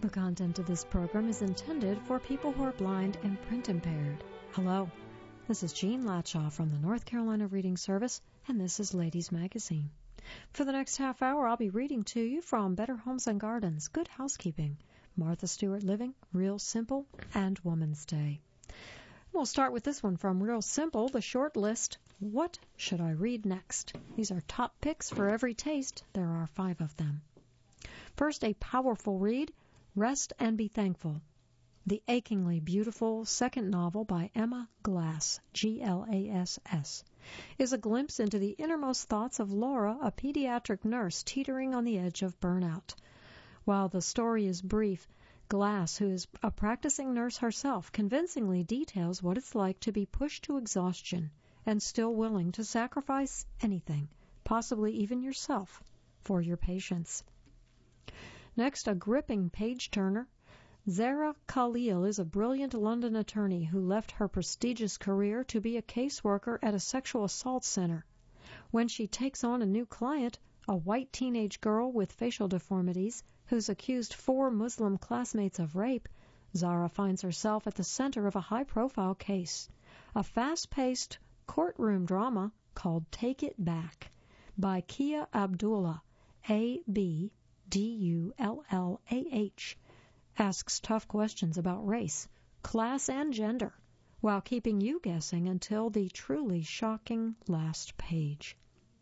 The content of this program is intended for people who are blind and print impaired. Hello, this is Jean Latshaw from the North Carolina Reading Service, and this is Ladies Magazine. For the next half hour, I'll be reading to you from Better Homes and Gardens, Good Housekeeping, Martha Stewart Living, Real Simple, and Woman's Day. We'll start with this one from Real Simple, the short list, What Should I Read Next? These are top picks for every taste. There are 5 of them. First, a powerful read, Rest and Be Thankful. The achingly beautiful second novel by Emma Glass, Glass, is a glimpse into the innermost thoughts of Laura, a pediatric nurse teetering on the edge of burnout. While the story is brief, Glass, who is a practicing nurse herself, convincingly details what it's like to be pushed to exhaustion and still willing to sacrifice anything, possibly even yourself, for your patients. Next, a gripping page-turner. Zara Khalil is a brilliant London attorney who left her prestigious career to be a caseworker at a sexual assault center. When she takes on a new client, a white teenage girl with facial deformities who's accused 4 Muslim classmates of rape, Zara finds herself at the center of a high-profile case, a fast-paced courtroom drama called Take It Back by Kia Abdullah, Abdullah, asks tough questions about race, class, and gender, while keeping you guessing until the truly shocking last page.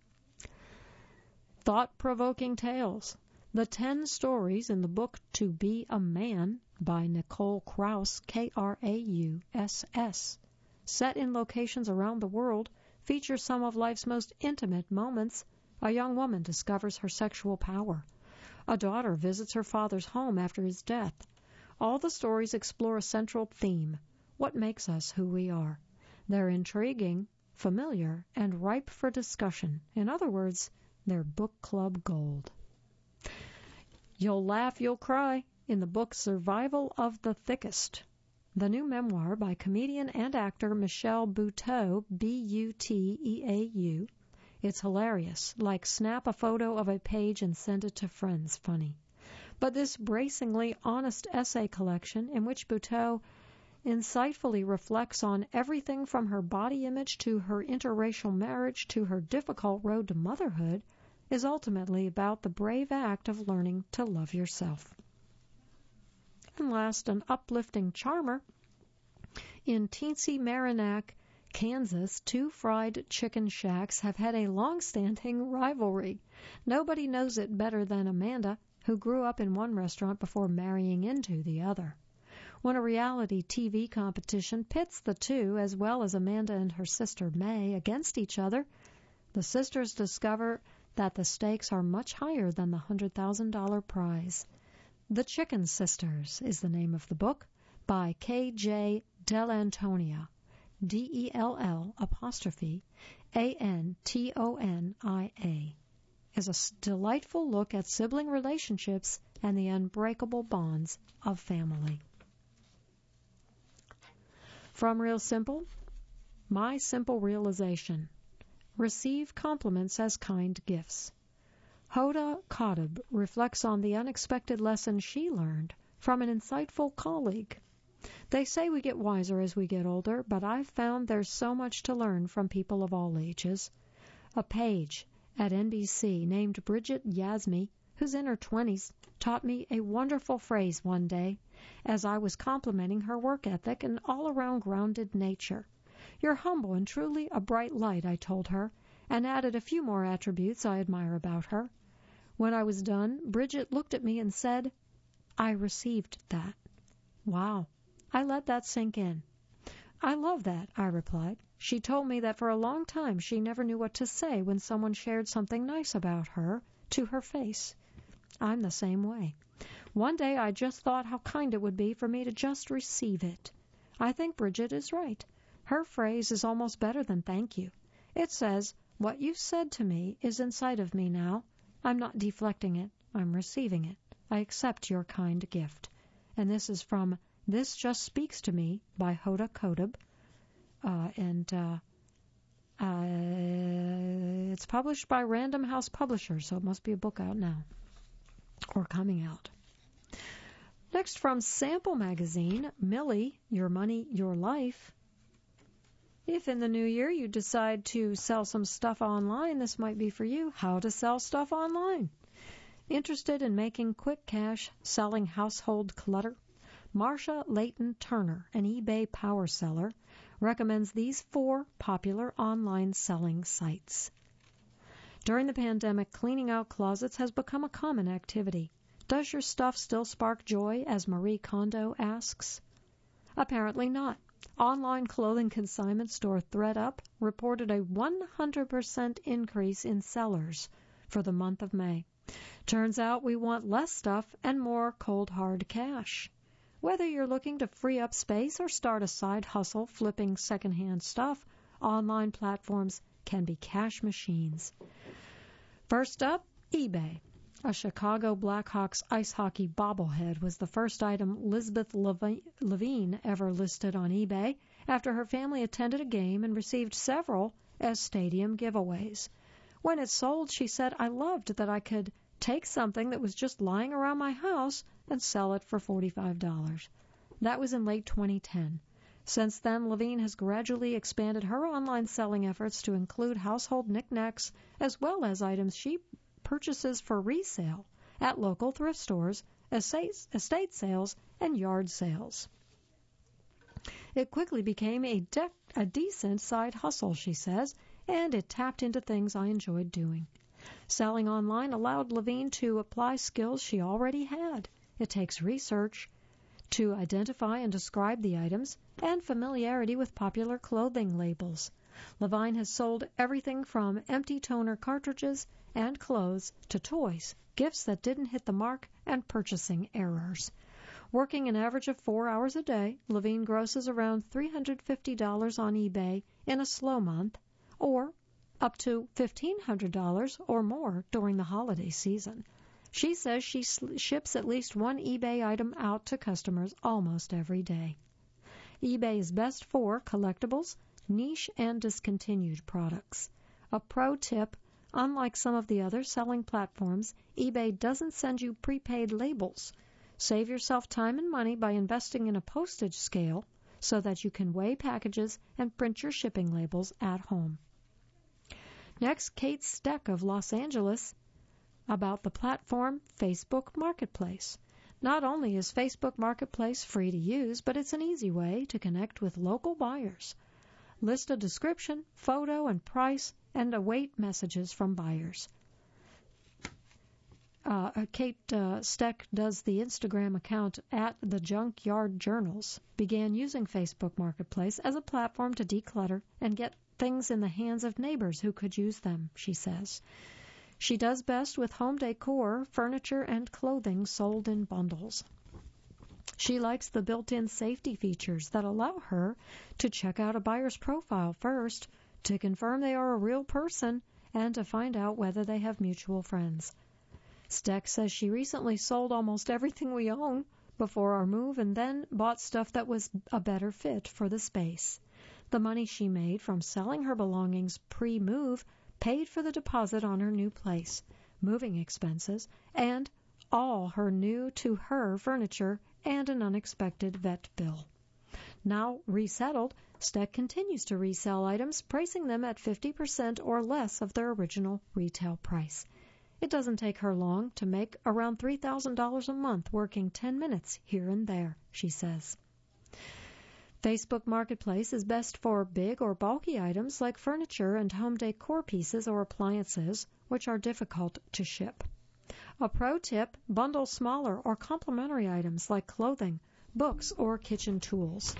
Thought-provoking tales. The 10 stories in the book To Be a Man by Nicole Krauss, Krauss, set in locations around the world, feature some of life's most intimate moments. A young woman discovers her sexual power. A daughter visits her father's home after his death. All the stories explore a central theme, what makes us who we are. They're intriguing, familiar, and ripe for discussion. In other words, they're book club gold. You'll laugh, you'll cry in the book Survival of the Thickest, the new memoir by comedian and actor Michelle Buteau, Buteau. It's hilarious, like snap a photo of a page and send it to friends funny. But this bracingly honest essay collection, in which Buteau insightfully reflects on everything from her body image to her interracial marriage to her difficult road to motherhood, is ultimately about the brave act of learning to love yourself. And last, an uplifting charmer. In teensy Merrimack, Kansas, 2 fried chicken shacks have had a long-standing rivalry. Nobody knows it better than Amanda, who grew up in one restaurant before marrying into the other. When a reality TV competition pits the two, as well as Amanda and her sister May, against each other, the sisters discover that the stakes are much higher than the $100,000 prize. The Chicken Sisters is the name of the book, by K.J. Dell'Antonia, Dell'Antonia, is a delightful look at sibling relationships and the unbreakable bonds of family. From Real Simple, My Simple Realization. Receive compliments as kind gifts. Hoda Kotb reflects on the unexpected lesson she learned from an insightful colleague. They say we get wiser as we get older, but I've found there's so much to learn from people of all ages. A page at NBC named Bridget Yasmi, who's in her 20s, taught me a wonderful phrase one day as I was complimenting her work ethic and all-around grounded nature. You're humble and truly a bright light, I told her, and added a few more attributes I admire about her. When I was done, Bridget looked at me and said, I received that. Wow. I let that sink in. I love that, I replied. She told me that for a long time she never knew what to say when someone shared something nice about her to her face. I'm the same way. One day I just thought how kind it would be for me to just receive it. I think Bridget is right. Her phrase is almost better than thank you. It says, what you said to me is inside of me now. I'm not deflecting it. I'm receiving it. I accept your kind gift. And this is from This Just Speaks to Me by Hoda Kotb. It's published by Random House Publishers, so it must be a book out now or coming out. Next from Sample Magazine, Millie, Your Money, Your Life. If in the new year you decide to sell some stuff online, this might be for you. How to sell stuff online. Interested in making quick cash selling household clutter? Marsha Layton Turner, an eBay power seller, recommends these 4 popular online selling sites. During the pandemic, cleaning out closets has become a common activity. Does your stuff still spark joy, as Marie Kondo asks? Apparently not. Online clothing consignment store ThredUp reported a 100% increase in sellers for the month of May. Turns out we want less stuff and more cold hard cash. Whether you're looking to free up space or start a side hustle flipping secondhand stuff, online platforms can be cash machines. First up, eBay. A Chicago Blackhawks ice hockey bobblehead was the first item Lisbeth Levine ever listed on eBay after her family attended a game and received several as stadium giveaways. When it sold, she said, "I loved that I could take something that was just lying around my house and sell it for $45. That was in late 2010. Since then, Levine has gradually expanded her online selling efforts to include household knickknacks as well as items she purchases for resale at local thrift stores, estate sales, and yard sales. It quickly became a decent side hustle, she says, and it tapped into things I enjoyed doing. Selling online allowed Levine to apply skills she already had. It takes research to identify and describe the items and familiarity with popular clothing labels. Levine has sold everything from empty toner cartridges and clothes to toys, gifts that didn't hit the mark, and purchasing errors. Working an average of 4 hours a day, Levine grosses around $350 on eBay in a slow month, or up to $1,500 or more during the holiday season. She says she ships at least one eBay item out to customers almost every day. eBay is best for collectibles, niche, and discontinued products. A pro tip: unlike some of the other selling platforms, eBay doesn't send you prepaid labels. Save yourself time and money by investing in a postage scale so that you can weigh packages and print your shipping labels at home. Next, Kate Steck of Los Angeles about the platform Facebook Marketplace. Not only is Facebook Marketplace free to use, but it's an easy way to connect with local buyers. List a description, photo, and price, and await messages from buyers. Kate Steck does the Instagram account at the Junkyard Journals, began using Facebook Marketplace as a platform to declutter and get things in the hands of neighbors who could use them, she says. She does best with home decor, furniture, and clothing sold in bundles. She likes the built-in safety features that allow her to check out a buyer's profile first to confirm they are a real person and to find out whether they have mutual friends. Steck says she recently sold almost everything we own before our move and then bought stuff that was a better fit for the space. The money she made from selling her belongings pre-move paid for the deposit on her new place, moving expenses, and all her new-to-her furniture and an unexpected vet bill. Now resettled, Steck continues to resell items, pricing them at 50% or less of their original retail price. It doesn't take her long to make around $3,000 a month working 10 minutes here and there, she says. Facebook Marketplace is best for big or bulky items like furniture and home decor pieces or appliances, which are difficult to ship. A pro tip: bundle smaller or complementary items like clothing, books, or kitchen tools.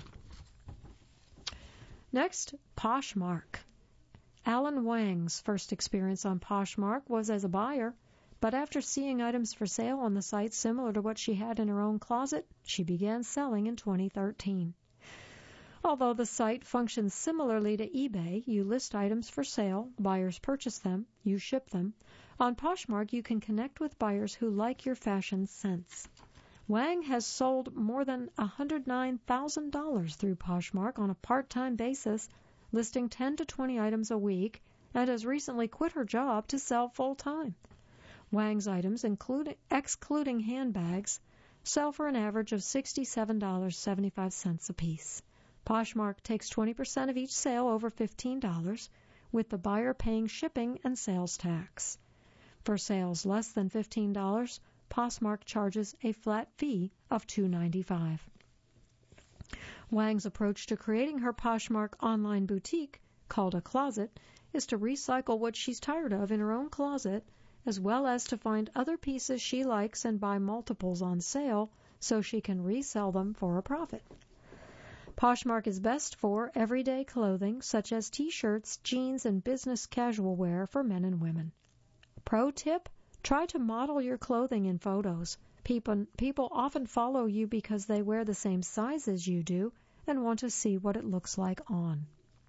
Next, Poshmark. Alan Wang's first experience on Poshmark was as a buyer, but after seeing items for sale on the site similar to what she had in her own closet, she began selling in 2013. Although the site functions similarly to eBay, you list items for sale, buyers purchase them, you ship them. On Poshmark, you can connect with buyers who like your fashion sense. Wang has sold more than $109,000 through Poshmark on a part-time basis, listing 10 to 20 items a week, and has recently quit her job to sell full-time. Wang's items, excluding handbags, sell for an average of $67.75 apiece. Poshmark takes 20% of each sale over $15, with the buyer paying shipping and sales tax. For sales less than $15, Poshmark charges a flat fee of $2.95. Wang's approach to creating her Poshmark online boutique, called a closet, is to recycle what she's tired of in her own closet, as well as to find other pieces she likes and buy multiples on sale so she can resell them for a profit. Poshmark is best for everyday clothing such as t-shirts, jeans, and business casual wear for men and women. Pro tip: try to model your clothing in photos. People often follow you because they wear the same size as you do and want to see what it looks like on.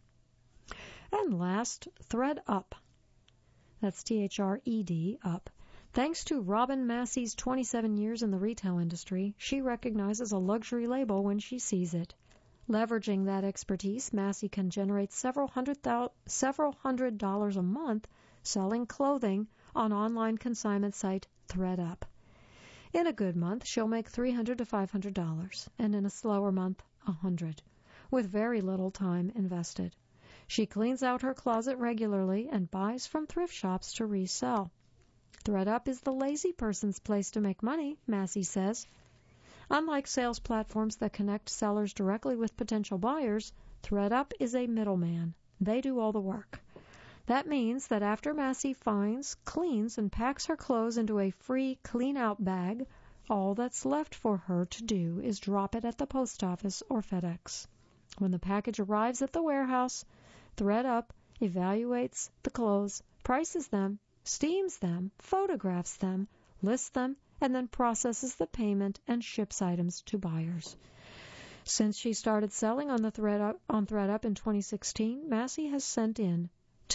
And last, ThredUp. That's THRED, up. Thanks to Robin Massey's 27 years in the retail industry, she recognizes a luxury label when she sees it. Leveraging that expertise, Massey can generate several hundred dollars a month selling clothing on online consignment site ThredUp. In a good month, she'll make $300 to $500, and in a slower month, $100, with very little time invested. She cleans out her closet regularly and buys from thrift shops to resell. ThredUp is the lazy person's place to make money, Massey says. Unlike sales platforms that connect sellers directly with potential buyers, ThredUp is a middleman. They do all the work. That means that after Massey finds, cleans, and packs her clothes into a free clean-out bag, all that's left for her to do is drop it at the post office or FedEx. When the package arrives at the warehouse, ThredUp evaluates the clothes, prices them, steams them, photographs them, lists them, and then processes the payment and ships items to buyers. Since she started selling on ThredUp in 2016, Massey has sent in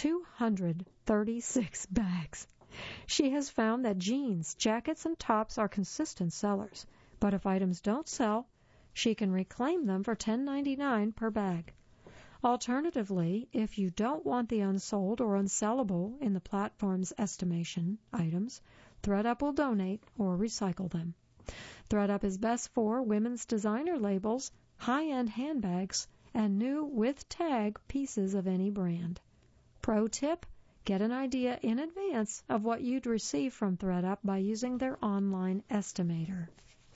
236 bags. She has found that jeans, jackets, and tops are consistent sellers, but if items don't sell, she can reclaim them for $10.99 per bag. Alternatively, if you don't want the unsold or unsellable in the platform's estimation items, ThredUp will donate or recycle them. ThredUp is best for women's designer labels, high-end handbags, and new with tag pieces of any brand. Pro tip: get an idea in advance of what you'd receive from ThredUp by using their online estimator.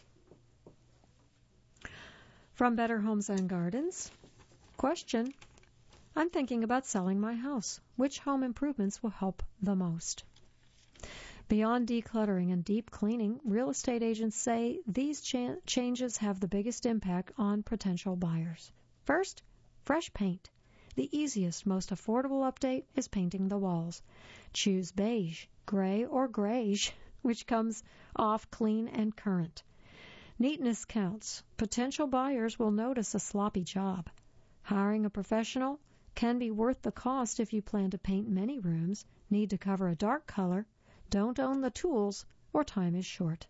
From Better Homes and Gardens, question: I'm thinking about selling my house. Which home improvements will help the most? Beyond decluttering and deep cleaning, real estate agents say these changes have the biggest impact on potential buyers. First, fresh paint. The easiest, most affordable update is painting the walls. Choose beige, gray, or grayish, which comes off clean and current. Neatness counts. Potential buyers will notice a sloppy job. Hiring a professional can be worth the cost if you plan to paint many rooms, need to cover a dark color, don't own the tools, or time is short.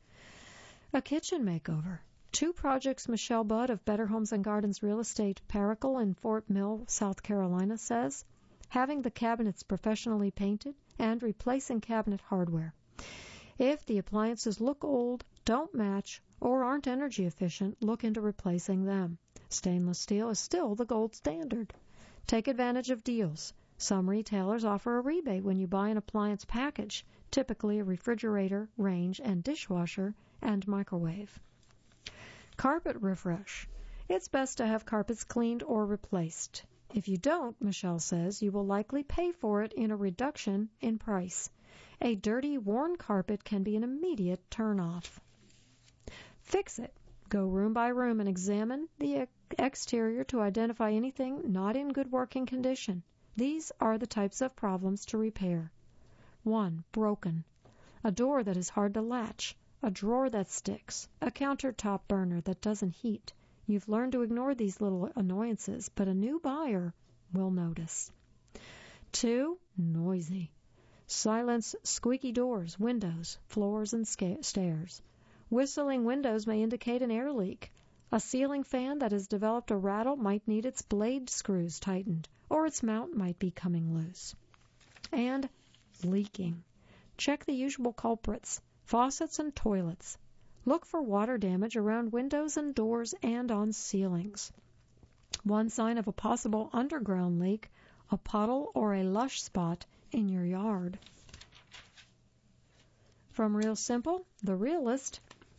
A kitchen makeover. 2 projects Michelle Budd of Better Homes and Gardens Real Estate Paracle in Fort Mill, South Carolina says, having the cabinets professionally painted and replacing cabinet hardware. If the appliances look old, don't match, or aren't energy efficient, look into replacing them. Stainless steel is still the gold standard. Take advantage of deals. Some retailers offer a rebate when you buy an appliance package, typically a refrigerator, range, and dishwasher, and microwave. Carpet refresh. It's best to have carpets cleaned or replaced. If you don't, Michelle says, you will likely pay for it in a reduction in price. A dirty, worn carpet can be an immediate turn-off. Fix it. Go room by room and examine the exterior to identify anything not in good working condition. These are the types of problems to repair. 1. Broken. A door that is hard to latch. A drawer that sticks. A countertop burner that doesn't heat. You've learned to ignore these little annoyances, but a new buyer will notice. 2. Noisy. Silence squeaky doors, windows, floors, and stairs. Whistling windows may indicate an air leak. A ceiling fan that has developed a rattle might need its blade screws tightened, or its mount might be coming loose. And leaking. Check the usual culprits. Faucets and toilets. Look for water damage around windows and doors and on ceilings. One sign of a possible underground leak, a puddle or a lush spot in your yard. From Real Simple, The Realist,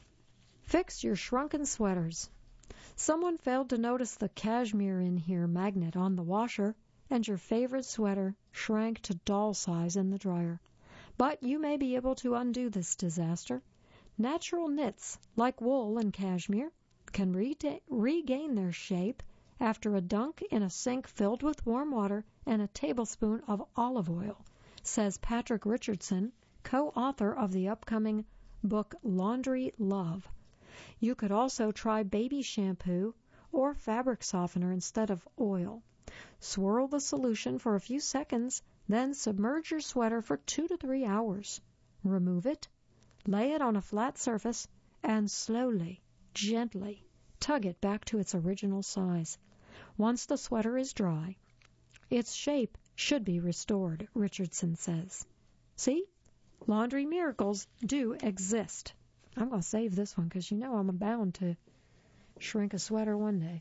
fix your shrunken sweaters. Someone failed to notice the cashmere in here magnet on the washer, and your favorite sweater shrank to doll size in the dryer. But you may be able to undo this disaster. Natural knits, like wool and cashmere, can regain their shape after a dunk in a sink filled with warm water and a tablespoon of olive oil, says Patrick Richardson, co-author of the upcoming book Laundry Love. You could also try baby shampoo or fabric softener instead of oil. Swirl the solution for a few seconds, then submerge your sweater for 2 to 3 hours. Remove it, lay it on a flat surface, and slowly, gently, tug it back to its original size. Once the sweater is dry, its shape should be restored, Richardson says. See? Laundry miracles do exist. I'm going to save this one because you know I'm bound to shrink a sweater one day.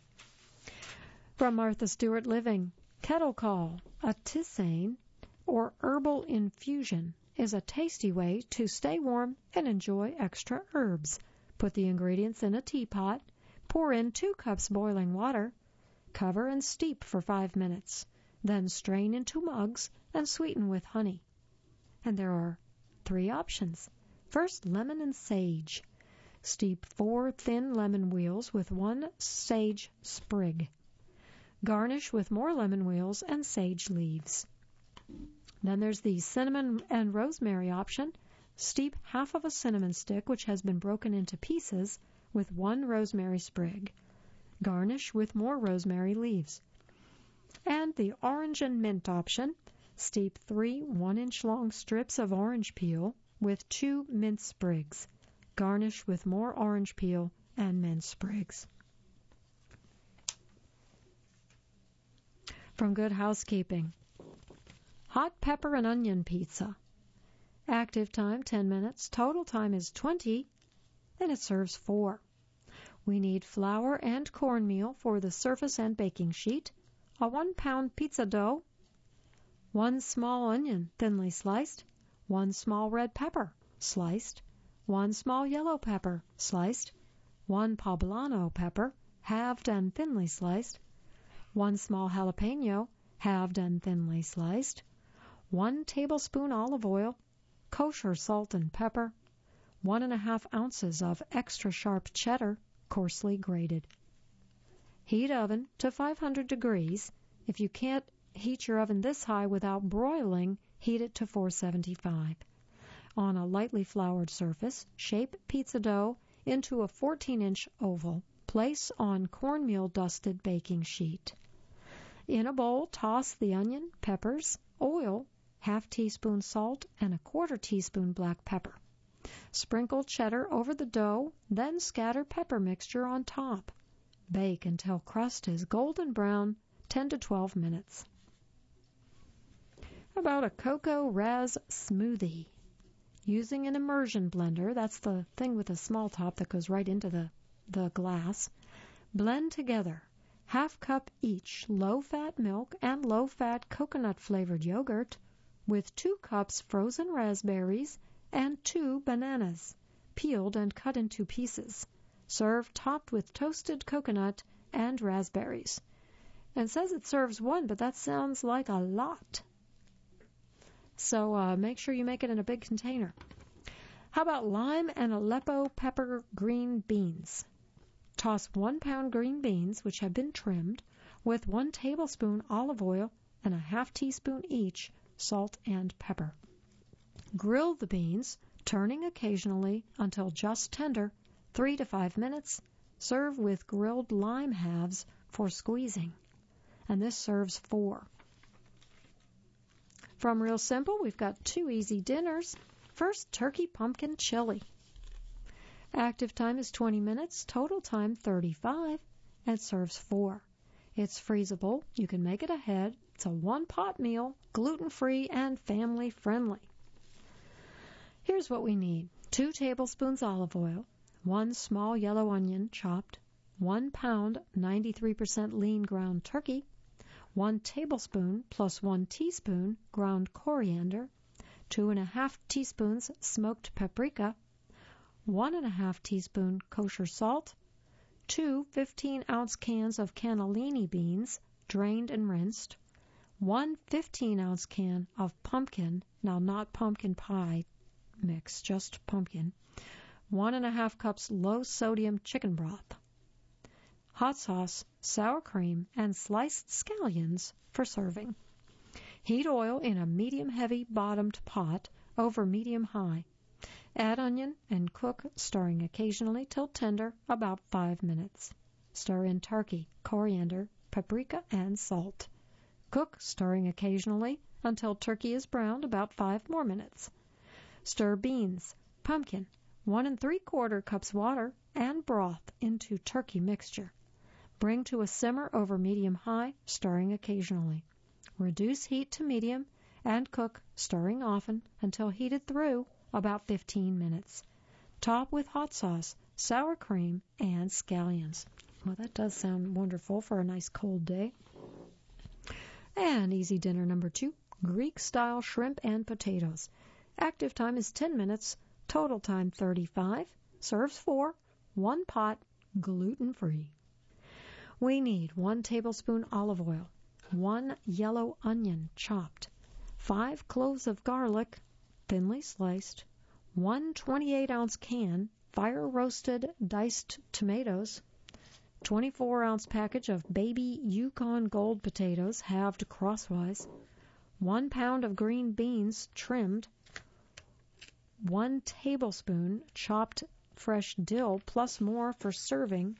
From Martha Stewart Living, Kettle Call, a tisane or herbal infusion is a tasty way to stay warm and enjoy extra herbs. Put the ingredients in a teapot, pour in 2 cups boiling water, cover and steep for 5 minutes, then strain into mugs and sweeten with honey. And there are 3 options. First, lemon and sage. Steep 4 thin lemon wheels with 1 sage sprig. Garnish with more lemon wheels and sage leaves. Then there's the cinnamon and rosemary option. Steep half of a cinnamon stick, which has been broken into pieces, with 1 rosemary sprig. Garnish with more rosemary leaves. And the orange and mint option. Steep 3 1-inch long strips of orange peel with 2 mint sprigs. Garnish with more orange peel and mint sprigs. From Good Housekeeping, hot pepper and onion pizza. Active time 10 minutes, total time is 20, and it serves 4. We need flour and cornmeal for the surface and baking sheet, a 1-pound pizza dough, 1 small onion thinly sliced, 1 small red pepper sliced, 1 small yellow pepper sliced, 1 poblano pepper halved and thinly sliced, 1 small jalapeno halved and thinly sliced, 1 tablespoon olive oil, kosher salt and pepper, 1½ ounces of extra sharp cheddar coarsely grated. Heat oven to 500 degrees. If you can't heat your oven this high without broiling, heat it to 475. On a lightly floured surface, shape pizza dough into a 14-inch oval. Place on cornmeal-dusted baking sheet. In a bowl, toss the onion, peppers, oil, ½ teaspoon salt, and a 1/4 teaspoon black pepper. Sprinkle cheddar over the dough, then scatter pepper mixture on top. Bake until crust is golden brown, 10 to 12 minutes. How about a cocoa raz smoothie? Using an immersion blender, that's the thing with a small top that goes right into the glass, blend together 1/2 cup each low-fat milk and low-fat coconut-flavored yogurt with 2 cups frozen raspberries and 2 bananas, peeled and cut into pieces. Serve topped with toasted coconut and raspberries. And it says it serves 1, but that sounds like a lot. So make sure you make it in a big container. How about lime and Aleppo pepper green beans? Toss 1 pound green beans, which have been trimmed, with 1 tablespoon olive oil and a ½ teaspoon each salt and pepper. Grill the beans, turning occasionally until just tender, 3 to 5 minutes. Serve with grilled lime halves for squeezing. And this serves 4. From Real Simple, we've got 2 easy dinners. First, turkey pumpkin chili. Active time is 20 minutes, total time 35, and serves 4. It's freezable. You can make it ahead. It's a 1-pot meal, gluten-free and family-friendly. Here's what we need. 2 tablespoons olive oil, 1 small yellow onion chopped, 1 pound 93% lean ground turkey, 1 tablespoon plus 1 teaspoon ground coriander, 2½ teaspoons smoked paprika, 1½ teaspoon kosher salt, 2 15-ounce cans of cannellini beans, drained and rinsed, 1 15-ounce can of pumpkin, now not pumpkin pie mix, just pumpkin, 1½ cups low-sodium chicken broth, hot sauce, sour cream, and sliced scallions for serving. Heat oil in a medium-heavy bottomed pot over medium-high. Add onion and cook, stirring occasionally till tender, about 5 minutes. Stir in turkey, coriander, paprika, and salt. Cook, stirring occasionally, until turkey is browned, about 5 more minutes. Stir beans, pumpkin, 1 3/4 cups water, and broth into turkey mixture. Bring to a simmer over medium-high, stirring occasionally. Reduce heat to medium and cook, stirring often, until heated through, about 15 minutes. Top with hot sauce, sour cream, and scallions. Well, that does sound wonderful for a nice cold day. And easy dinner number 2, Greek-style shrimp and potatoes. Active time is 10 minutes, total time 35. Serves 4, 1 pot, gluten-free. We need 1 tablespoon olive oil, 1 yellow onion chopped, 5 cloves of garlic, thinly sliced, 1 28-ounce can, fire-roasted diced tomatoes, 24-ounce package of baby Yukon Gold potatoes, halved crosswise, 1 pound of green beans, trimmed, 1 tablespoon chopped fresh dill, plus more for serving,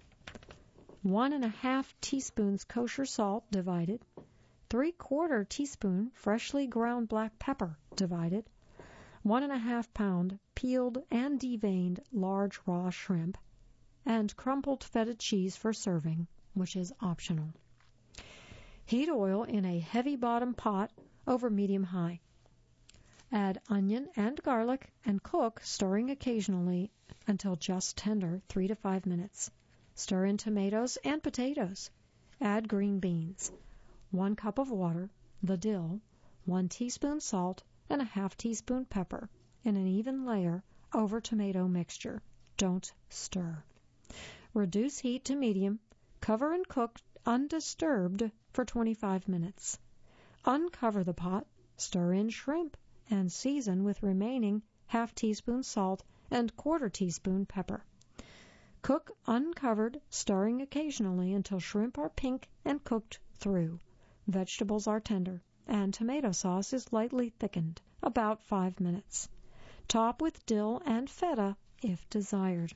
1½ teaspoons kosher salt, divided, 3/4 teaspoon freshly ground black pepper, divided, 1½ pound peeled and deveined large raw shrimp, and crumpled feta cheese for serving, which is optional. Heat oil in a heavy bottom pot over medium-high. Add onion and garlic and cook, stirring occasionally until just tender, 3 to 5 minutes. Stir in tomatoes and potatoes. Add green beans, 1 cup of water, the dill, 1 teaspoon salt, and ½ teaspoon pepper in an even layer over tomato mixture. Don't stir. Reduce heat to medium, cover and cook undisturbed for 25 minutes. Uncover the pot, stir in shrimp, and season with remaining ½ teaspoon salt and ¼ teaspoon pepper. Cook uncovered, stirring occasionally until shrimp are pink and cooked through. Vegetables are tender, and tomato sauce is lightly thickened, about 5 minutes. Top with dill and feta if desired.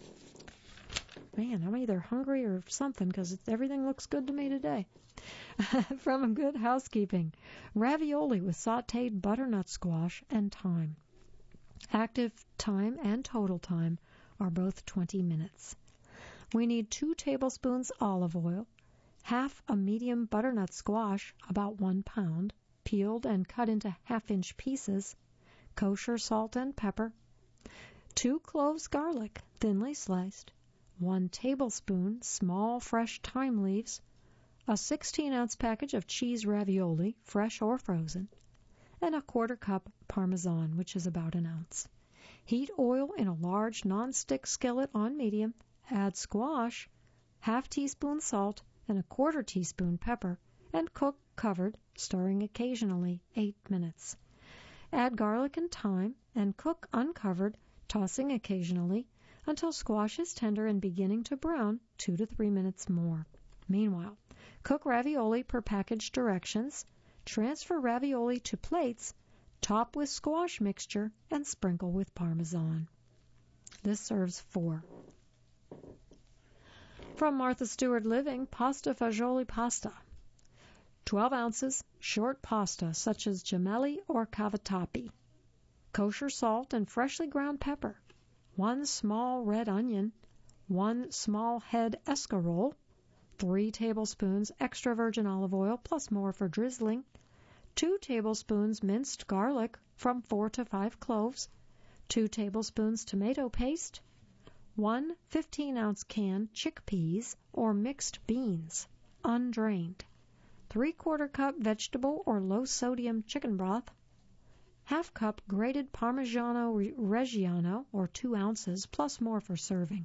Man, I'm either hungry or something because everything looks good to me today. From Good Housekeeping, ravioli with sautéed butternut squash and thyme. Active time and total time are both 20 minutes. We need 2 tablespoons olive oil, half a medium butternut squash, about 1 pound, peeled and cut into ½ pieces, kosher salt and pepper, 2 cloves garlic, thinly sliced, 1 tablespoon small fresh thyme leaves, a 16-ounce package of cheese ravioli, fresh or frozen, and a ¼ cup Parmesan, which is about 1 ounce. Heat oil in a large non-stick skillet on medium, add squash, ½ teaspoon salt, and ¼ teaspoon pepper, and cook covered, stirring occasionally, 8 minutes. Add garlic and thyme, and cook uncovered, tossing occasionally, until squash is tender and beginning to brown, 2 to 3 minutes more. Meanwhile, cook ravioli per package directions, transfer ravioli to plates, top with squash mixture, and sprinkle with Parmesan. This serves 4. From Martha Stewart Living, pasta fagioli pasta. 12 ounces short pasta such as gemelli or cavatappi. Kosher salt and freshly ground pepper. 1 small red onion. 1 small head escarole. 3 tablespoons extra virgin olive oil plus more for drizzling. 2 tablespoons minced garlic from 4 to 5 cloves, 2 tablespoons tomato paste, 1 15-ounce can chickpeas or mixed beans, undrained, 3/4 cup vegetable or low-sodium chicken broth, ½ cup grated Parmigiano Reggiano or 2 ounces, plus more for serving.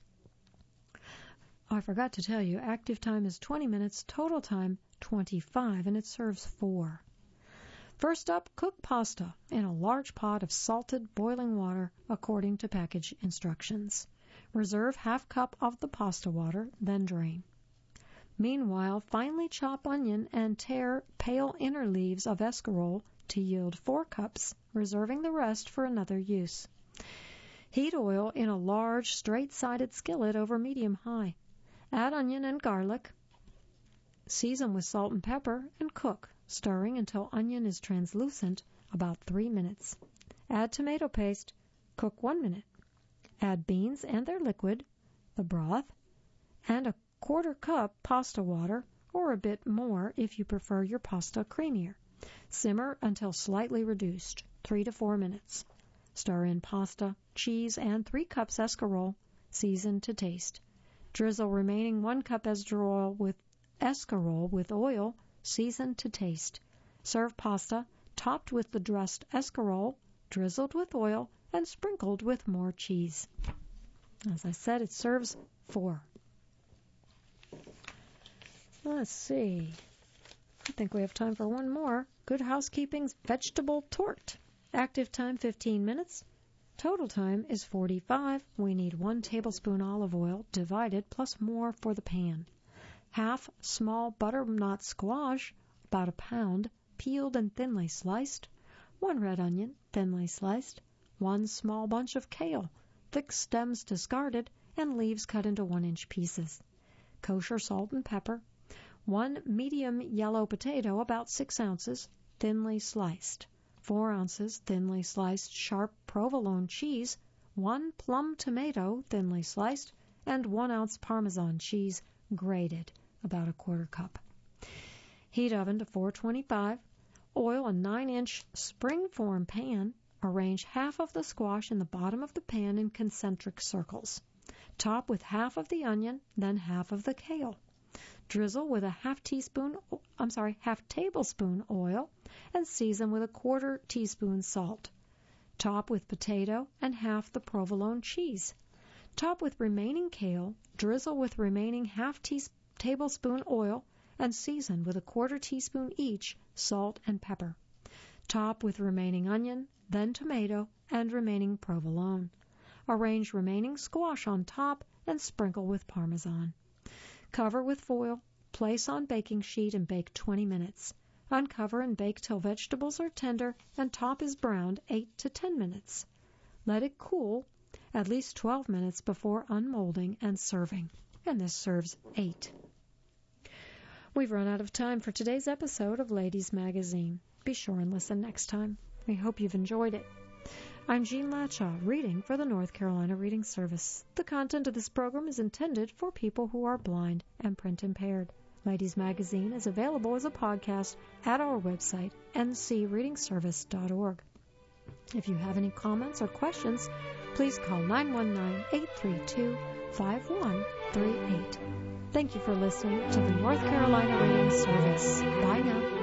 I forgot to tell you, active time is 20 minutes, total time 25, and it serves 4. First up, cook pasta in a large pot of salted boiling water according to package instructions. Reserve ½ cup of the pasta water, then drain. Meanwhile, finely chop onion and tear pale inner leaves of escarole to yield 4 cups, reserving the rest for another use. Heat oil in a large straight-sided skillet over medium-high. Add onion and garlic. Season with salt and pepper and cook, stirring until onion is translucent, about 3 minutes. Add tomato paste. Cook 1 minute. Add beans and their liquid, the broth, and 1/4 cup pasta water, or a bit more if you prefer your pasta creamier. Simmer until slightly reduced, 3 to 4 minutes. Stir in pasta, cheese, and 3 cups escarole, season to taste. Drizzle remaining 1 cup escarole with oil, seasoned to taste. Serve pasta topped with the dressed escarole, drizzled with oil, and sprinkled with more cheese. As I said, it serves 4. Let's see. I think we have time for one more. Good Housekeeping's vegetable torte. Active time 15 minutes. Total time is 45. We need 1 tablespoon olive oil, divided, plus more for the pan. Half small butternut squash, about 1 pound, peeled and thinly sliced. 1 red onion, thinly sliced. 1 small bunch of kale, thick stems discarded, and leaves cut into 1-inch pieces. Kosher salt and pepper. 1 medium yellow potato, about 6 ounces, thinly sliced. 4 ounces thinly sliced sharp provolone cheese, 1 plum tomato thinly sliced, and 1 ounce Parmesan cheese grated, about 1/4 cup. Heat oven to 425. Oil a 9-inch springform pan. Arrange half of the squash in the bottom of the pan in concentric circles. Top with half of the onion, then half of the kale. Drizzle with a half tablespoon oil and season with 1/4 teaspoon salt. Top with potato and half the provolone cheese. Top with remaining kale, drizzle with remaining half tablespoon oil, and season with 1/4 teaspoon each salt and pepper. Top with remaining onion, then tomato, and remaining provolone. Arrange remaining squash on top and sprinkle with Parmesan. Cover with foil, place on baking sheet, and bake 20 minutes. Uncover and bake till vegetables are tender and top is browned 8 to 10 minutes. Let it cool at least 12 minutes before unmolding and serving. And this serves 8. We've run out of time for today's episode of Ladies Magazine. Be sure and listen next time. We hope you've enjoyed it. I'm Jean Latshaw, reading for the North Carolina Reading Service. The content of this program is intended for people who are blind and print impaired. Ladies Magazine is available as a podcast at our website, ncreadingservice.org. If you have any comments or questions, please call 919-832-5138. Thank you for listening to the North Carolina Reading Service. Bye now.